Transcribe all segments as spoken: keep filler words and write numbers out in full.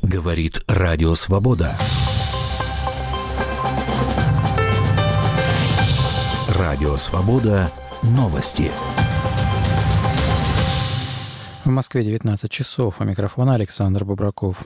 Говорит Радио Свобода. Радио Свобода. Новости. В Москве девятнадцать часов. У микрофона Александр Бобраков.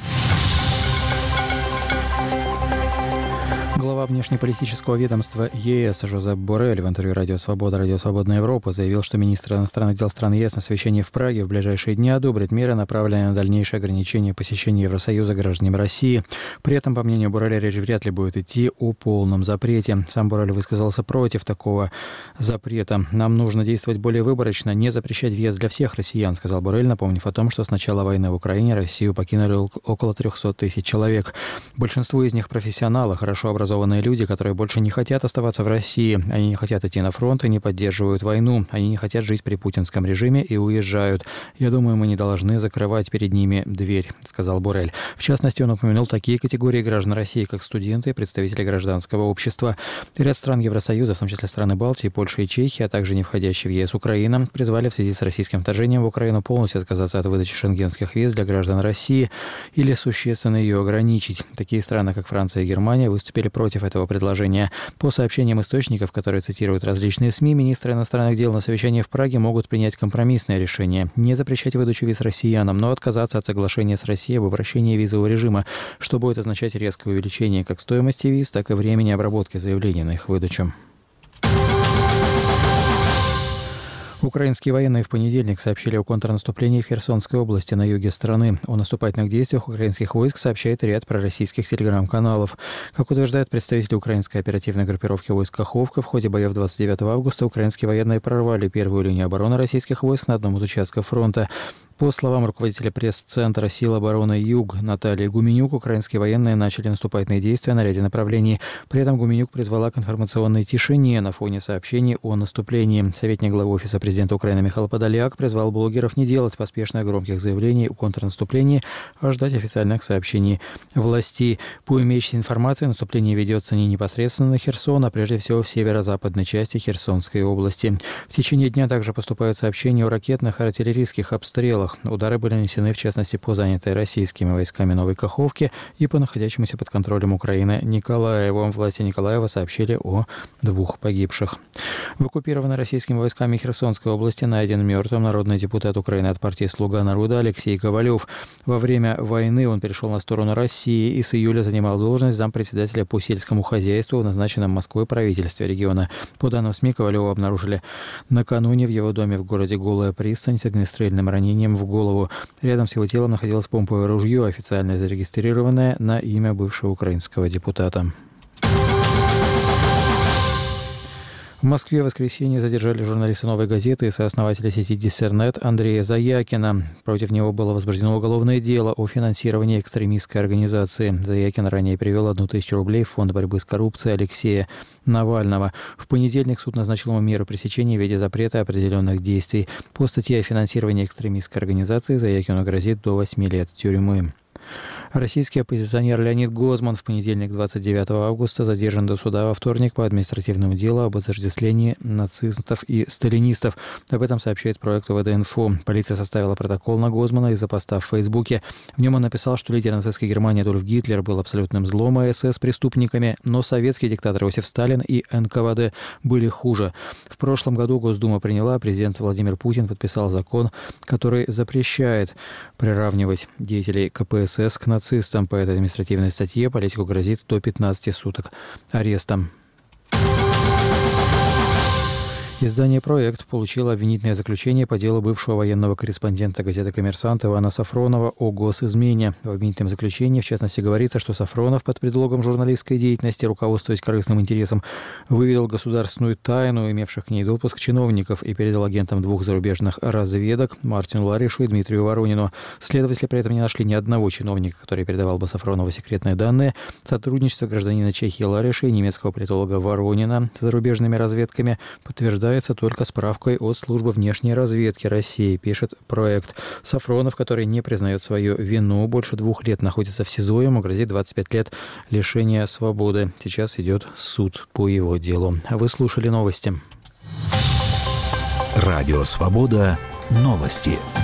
Глава внешнеполитического ведомства ЕС Жозеп Боррель в интервью «Радио Свобода», «Радио Свободная Европа» заявил, что министр иностранных дел стран ЕС на совещании в Праге в ближайшие дни одобрит меры, направленные на дальнейшее ограничение посещения Евросоюза гражданами России. При этом, по мнению Борреля, речь вряд ли будет идти о полном запрете. Сам Боррель высказался против такого запрета. «Нам нужно действовать более выборочно, не запрещать въезд для всех россиян», сказал Боррель, напомнив о том, что с начала войны в Украине Россию покинули около триста тысяч человек. Большинство из них профессионалы, хорошо образованные люди, которые больше не хотят оставаться в России. Они не хотят идти на фронт и не поддерживают войну. Они не хотят жить при путинском режиме и уезжают. Я думаю, мы не должны закрывать перед ними дверь, сказал Боррель. В частности, он упомянул такие категории граждан России, как студенты и представители гражданского общества. Ряд стран Евросоюза, в том числе страны Балтии, Польша и Чехия, а также не входящие в ЕС Украина, призвали в связи с российским вторжением в Украину полностью отказаться от выдачи шенгенских виз для граждан России или существенно ее ограничить. Такие страны, как Франция и Германия, выступили против этого предложения. По сообщениям источников, которые цитируют различные СМИ, министры иностранных дел на совещании в Праге могут принять компромиссное решение – не запрещать выдачу виз россиянам, но отказаться от соглашения с Россией об упрощении визового режима, что будет означать резкое увеличение как стоимости виз, так и времени обработки заявлений на их выдачу. Украинские военные в понедельник сообщили о контрнаступлении в Херсонской области на юге страны. О наступательных действиях украинских войск сообщает ряд пророссийских телеграм-каналов. Как утверждают представители украинской оперативной группировки войск Каховка, в ходе боев двадцать девятого августа украинские военные прорвали первую линию обороны российских войск на одном из участков фронта. По словам руководителя пресс-центра сил обороны «Юг» Натальи Гуменюк, украинские военные начали наступательные действия на ряде направлений. При этом Гуменюк призвала к информационной тишине на фоне сообщений о наступлении. Советник главы Офиса президента Украины Михаил Подоляк призвал блогеров не делать поспешных громких заявлений о контрнаступлении, а ждать официальных сообщений властей. По имеющейся информации, наступление ведется не непосредственно на Херсон, а прежде всего в северо-западной части Херсонской области. В течение дня также поступают сообщения о ракетных и артиллерийских обстрелах. Удары были нанесены, в частности, по занятой российскими войсками Новой Каховке и по находящемуся под контролем Украины Николаеву. Власти Николаева сообщили о двух погибших. В оккупированной российскими войсками Херсонской области найден мертвым народный депутат Украины от партии «Слуга народа» Алексей Ковалев. Во время войны он перешел на сторону России и с июля занимал должность зампредседателя по сельскому хозяйству в назначенном Москвой правительстве региона. По данным СМИ, Ковалева обнаружили накануне в его доме в городе Голая Пристань с огнестрельным ранением в голову. Рядом с его телом находилось помповое ружье, официально зарегистрированное на имя бывшего украинского депутата. В Москве в воскресенье задержали журналиста «Новой газеты» и сооснователя сети Диссернет Андрея Заякина. Против него было возбуждено уголовное дело о финансировании экстремистской организации. Заякин ранее перевел одну тысячу рублей в фонд борьбы с коррупцией Алексея Навального. В понедельник суд назначил ему меру пресечения в виде запрета определенных действий. По статье о финансировании экстремистской организации Заякину грозит до восьми лет тюрьмы. Российский оппозиционер Леонид Гозман в понедельник, двадцать девятого августа, задержан до суда во вторник по административному делу об отождествлении нацистов и сталинистов. Об этом сообщает проект ОВД-Инфо. Полиция составила протокол на Гозмана из-за поста в Фейсбуке. В нем он написал, что лидер нацистской Германии Адольф Гитлер был абсолютным злом, а СС преступниками, но советский диктатор Иосиф Сталин и эн ка вэ дэ были хуже. В прошлом году Госдума приняла, президент Владимир Путин подписал закон, который запрещает приравнивать деятелей ка пэ эс эс к нацистам. По этой административной статье политику грозит до пятнадцати суток арестом. Издание «Проект» получило обвинительное заключение по делу бывшего военного корреспондента газеты «Коммерсант» Ивана Сафронова о госизмене. В обвинительном заключении, в частности, говорится, что Сафронов под предлогом журналистской деятельности, руководствуясь корыстным интересом, выведал государственную тайну, имевших к ней допуск чиновников, и передал агентам двух зарубежных разведок Мартину Ларишу и Дмитрию Воронину. Следователи при этом не нашли ни одного чиновника, который передавал бы Сафронову секретные данные. Сотрудничество гражданина Чехии Лариша и немецкого политолога Воронина с зарубежными разведками подтверждает только справкой от службы внешней разведки России, пишет «Проект». Сафронов, который не признает свою вину, больше двух лет находится в СИЗО, ему грозит двадцать пять лет лишения свободы. Сейчас идет суд по его делу. Вы слушали новости. Радио «Свобода». Новости.